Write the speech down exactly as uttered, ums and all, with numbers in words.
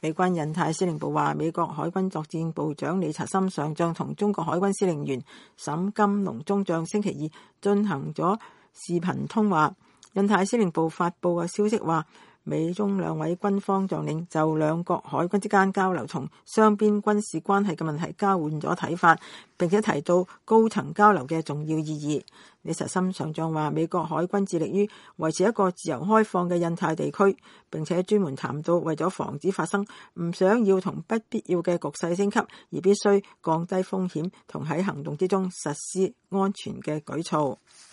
美軍印太司令部話，美國海軍作戰部長理查森上將同中國海軍司令員沈金龍中將星期二進行咗視頻通話。印太司令部發布嘅消息話，美中兩位軍方將領就兩國海軍之間交流同雙邊軍事關係嘅問題交換咗睇法，並且提到高層交流嘅重要意義。理查森上將話，美國海軍致力於維持一個自由開放嘅印太地區，並且專門談到為咗防止發生唔想要同不必要嘅局勢升級，而必須降低風險同喺行動之中實施安全嘅舉措。